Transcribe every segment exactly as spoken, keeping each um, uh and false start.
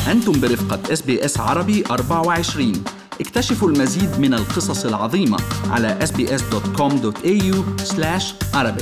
أنتم برفقة إس بي إس عربي أربعة وعشرين. اكتشفوا المزيد من القصص العظيمة على إس بي إس دوت كوم دوت إيه يو سلاش عربيك.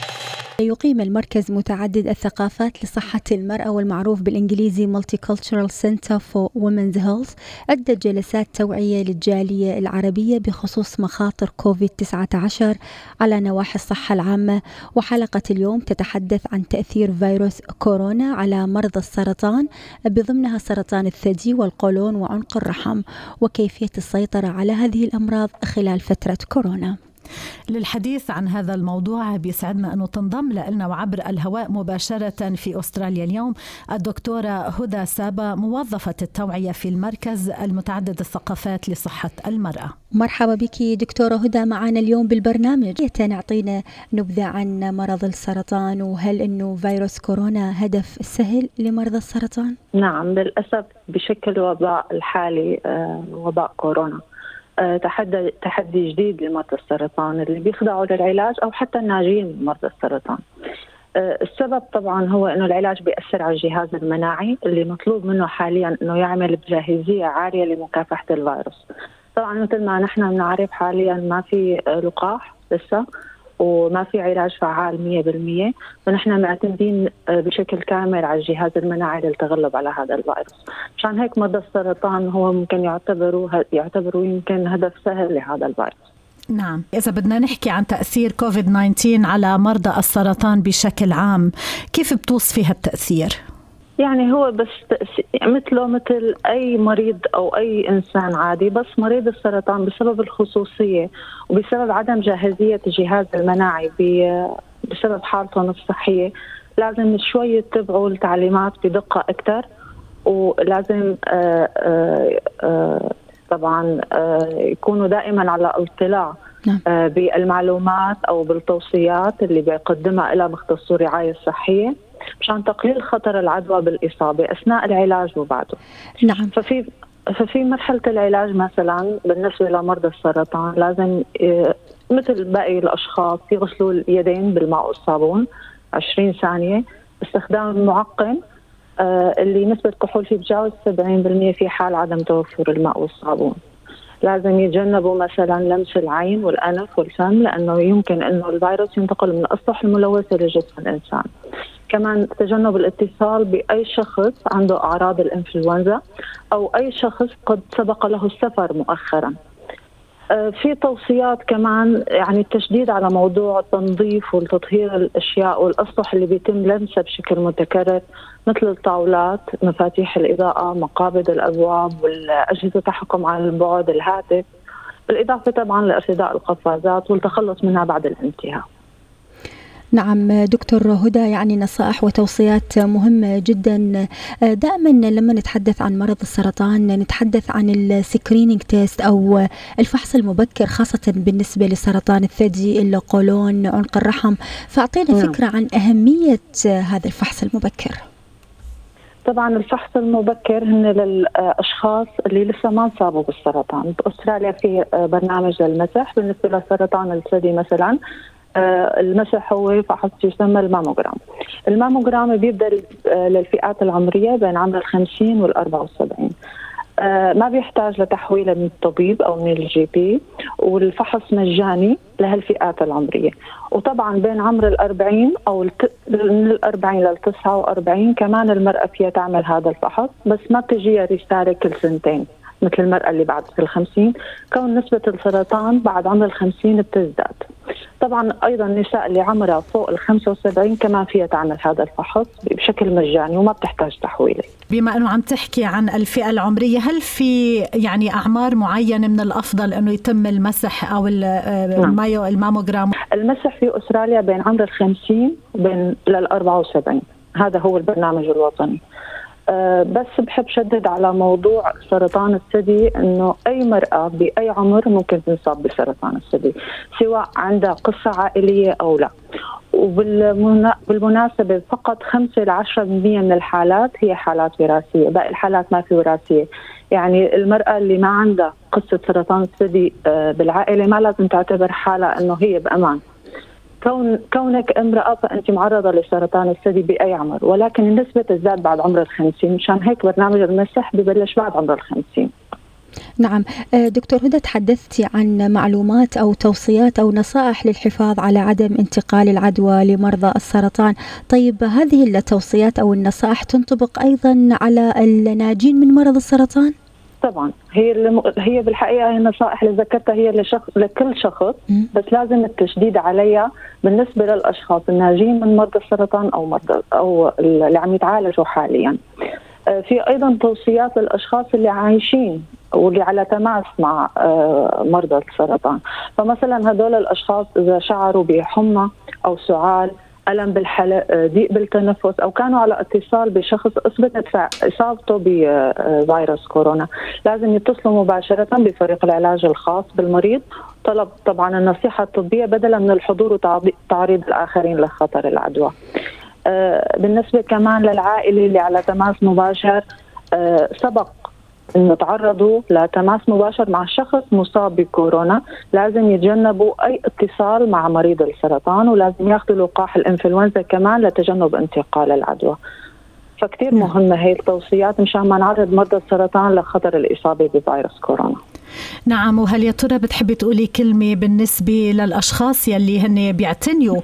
يقيم المركز متعدد الثقافات لصحة المرأة والمعروف بالإنجليزي Multicultural Center for Women's Health عدة جلسات توعية للجالية العربية بخصوص مخاطر كوفيد تسعة عشر على نواحي الصحة العامة، وحلقة اليوم تتحدث عن تأثير فيروس كورونا على مرضى السرطان بضمنها سرطان الثدي والقولون وعنق الرحم، وكيفية السيطرة على هذه الأمراض خلال فترة كورونا. للحديث عن هذا الموضوع بيسعدنا أنه تنضم لنا وعبر الهواء مباشرة في أستراليا اليوم الدكتورة هدى سابا، موظفة التوعية في المركز المتعدد الثقافات لصحة المرأة. مرحبا بك دكتورة هدى معنا اليوم بالبرنامج. نعطينا نبذة عن مرض السرطان، وهل أنه فيروس كورونا هدف سهل لمرضى السرطان؟ نعم، للأسف بشكل وباء الحالي وباء كورونا تحدي تحدي جديد لمرضى السرطان اللي بيخضعوا للعلاج أو حتى الناجين من مرضى السرطان. السبب طبعا هو إنه العلاج بيأثر على الجهاز المناعي اللي مطلوب منه حاليا إنه يعمل بجاهزية عالية لمكافحة الفيروس. طبعا مثل ما نحن بنعرف حاليا ما في لقاح لسه وما في علاج فعال مية بالمية، فنحن معتمدين بشكل كامل على الجهاز المناعي للتغلب على هذا الفيروس. مشان هيك مرضى السرطان هو ممكن يعتبروا يعتبروا يمكن هدف سهل لهذا الفيروس. نعم، إذا بدنا نحكي عن تأثير كوفيد تسعة عشر على مرضى السرطان بشكل عام، كيف بتوصفي هالتأثير؟ يعني هو بس مثله مثل أي مريض أو أي إنسان عادي، بس مريض السرطان بسبب الخصوصية وبسبب عدم جاهزية الجهاز المناعي بسبب حالتهم الصحية لازم شوي يتبعوا التعليمات بدقة أكثر، ولازم آآ آآ طبعا آآ يكونوا دائما على اطلاع بالمعلومات أو بالتوصيات اللي بيقدمها إلى مختصو الرعاية الصحية مشان تقليل خطر العدوى بالإصابة أثناء العلاج وبعده. نعم. ففي ففي مرحلة العلاج مثلا بالنسبة لمرضى السرطان لازم مثل باقي الأشخاص يغسلوا اليدين بالماء والصابون عشرين ثانية باستخدام معقم اللي نسبة كحول فيه بتجاوز سبعين بالمية في حال عدم توفر الماء والصابون. لازم يتجنبوا مثلا لمس العين والأنف والفم لأنه يمكن أنه الفيروس ينتقل من الأسطح الملوثة لجسم الإنسان. كمان تجنب الاتصال بأي شخص عنده أعراض الإنفلونزا أو أي شخص قد سبق له السفر مؤخرا. في توصيات كمان يعني التشديد على موضوع التنظيف والتطهير الأشياء والأسطح اللي بيتم لمسها بشكل متكرر مثل الطاولات، مفاتيح الإضاءة، مقابض الأبواب والأجهزة التحكم عن البعد، الهاتف، بالإضافة طبعا لارتداء القفازات والتخلص منها بعد الانتهاء. نعم دكتور هدى، يعني نصائح وتوصيات مهمة جدا. دائما لما نتحدث عن مرض السرطان نتحدث عن السكرينينج تيست أو الفحص المبكر خاصة بالنسبة لسرطان الثدي، القولون، عنق الرحم، فأعطينا فكرة عن أهمية هذا الفحص المبكر. طبعا الفحص المبكر هن للأشخاص اللي لسه ما انصابوا بالسرطان. بأستراليا في برنامج للمسح بالنسبة لسرطان الثدي مثلا. المسح هو فحص يسمى الماموغرام. الماموغرام بيبدأ للفئات العمرية بين عمر الخمسين والأربعة والسبعين. ما بيحتاج لتحويل من الطبيب أو من الجي بي، والفحص مجاني لهالفئات العمرية. وطبعا بين عمر الأربعين أو من الأربعين للتسعة وأربعين كمان المرأة فيها تعمل هذا الفحص، بس ما بتجيها رسالة كل سنتين مثل المرأة اللي بعد الخمسين، كون نسبة السرطان بعد عمر الخمسين بتزداد. طبعا أيضا النساء اللي عمرها فوق الخمسة وسبعين كمان فيها تعمل هذا الفحص بشكل مجاني وما بتحتاج تحويل. بما أنه عم تحكي عن الفئة العمرية، هل في يعني أعمار معينة من الأفضل أنه يتم المسح أو المايو الماموغرام؟ المسح في أستراليا بين عمر الخمسين وبين للأربعة وسبعين، هذا هو البرنامج الوطني. أه بس بحب شدد على موضوع سرطان الثدي انه اي مرأة باي عمر ممكن تنصاب بسرطان الثدي سواء عندها قصة عائلية او لا. وبالمناسبة فقط خمسة لعشرة بالمئة من الحالات هي حالات وراثية، باقي الحالات ما في وراثية. يعني المرأة اللي ما عندها قصة سرطان الثدي أه بالعائلة ما لازم تعتبر حالة انه هي بأمان. كون كونك امرأة فأنت معرضة لسرطان الثدي بأي عمر، ولكن النسبة تزداد بعد عمر الخمسين، مشان هيك برنامج المسح ببلش بعد عمر الخمسين. نعم دكتور هدى، تحدثتي عن معلومات أو توصيات أو نصائح للحفاظ على عدم انتقال العدوى لمرضى السرطان. طيب هذه التوصيات أو النصائح تنطبق أيضا على الناجين من مرض السرطان؟ طبعا هي اللي هي بالحقيقه هي النصائح اللي ذكرتها هي لشخص لكل شخص، بس لازم التشديد عليها بالنسبه للاشخاص الناجين من مرضى السرطان او مرضى او اللي عم يتعالجوا حاليا. في ايضا توصيات للاشخاص اللي عايشين واللي على تماس مع مرضى السرطان. فمثلا هدول الاشخاص اذا شعروا بحمى او سعال، ألم بالحلق، ضيق بالتنفس، أو كانوا على اتصال بشخص أثبتت إصابته بفيروس كورونا، لازم يتصلوا مباشرة بفريق العلاج الخاص بالمريض، طلب طبعا النصيحة الطبية بدلا من الحضور وتعريض الآخرين لخطر العدوى. بالنسبة كمان للعائلة اللي على تماس مباشر سبق إنه تعرضوا لتماس مباشر مع شخص مصاب بكورونا، لازم يتجنبوا أي اتصال مع مريض السرطان، ولازم ياخذوا لقاح الإنفلونزا كمان لتجنب انتقال العدوى. فكتير مهمة هي التوصيات مشان ما نعرض مرضى السرطان لخطر الإصابة بفيروس كورونا. نعم، وهل يا ترى بتحبي تقولي كلمة بالنسبة للأشخاص يلي هن بيعتنيوا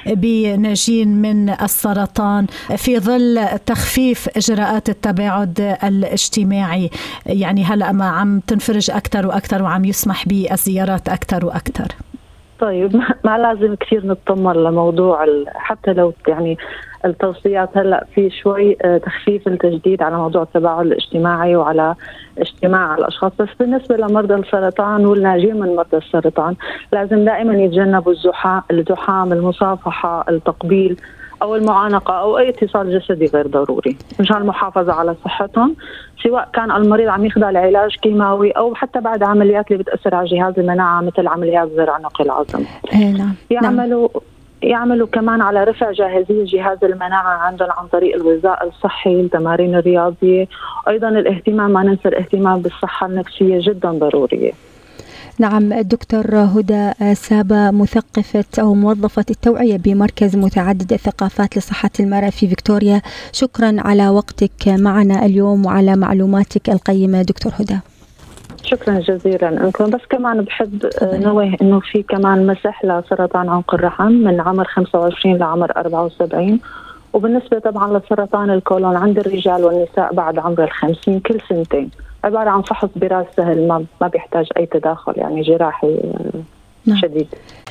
بناجين من السرطان في ظل تخفيف إجراءات التباعد الاجتماعي؟ يعني هلأ ما عم تنفرج أكثر وأكثر وعم يسمح بالزيارات أكثر وأكثر. طيب ما لازم كثير نتطمن لموضوع حتى لو يعني التوصيات هلا في شوي تخفيف التجديد على موضوع التباعد الاجتماعي وعلى اجتماع الاشخاص، بس بالنسبه لمرضى السرطان والناجين من مرضى السرطان لازم دائما يتجنبوا الزحام الزحام المصافحه، التقبيل او المعانقه او اي اتصال جسدي غير ضروري مشان المحافظه على صحتهم، سواء كان المريض عم يخضع لعلاج كيماوي او حتى بعد عمليات اللي بتاثر على جهاز المناعه مثل عمليات زرع نقل العظم. نعم. يعملوا يعملوا كمان على رفع جاهزية جهاز المناعة عندهم عن طريق الغذاء الصحي، التمارين الرياضية، أيضا الاهتمام، ما ننسى الاهتمام بالصحة النفسية جدا ضرورية. نعم دكتور هدى سابا، مثقفة أو موظفة التوعية بمركز متعدد الثقافات لصحة المرأة في فيكتوريا، شكرا على وقتك معنا اليوم وعلى معلوماتك القيمة دكتور هدى. شكرا جزيلا لكم. بس كمان بحب نوه انه في كمان مسح لسرطان عنق الرحم من عمر خمسة وعشرين لعمر أربعة وسبعين، وبالنسبه طبعا لسرطان الكولون عند الرجال والنساء بعد عمر الخمسين كل سنتين، عباره عن فحص براس سهل ما ما بيحتاج اي تداخل يعني جراحي شديد.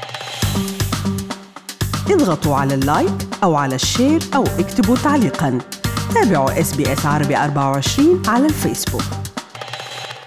اضغطوا على اللايك او على الشير او اكتبوا تعليقا. تابعوا إس بي إس عربي أربعة وعشرين على الفيسبوك.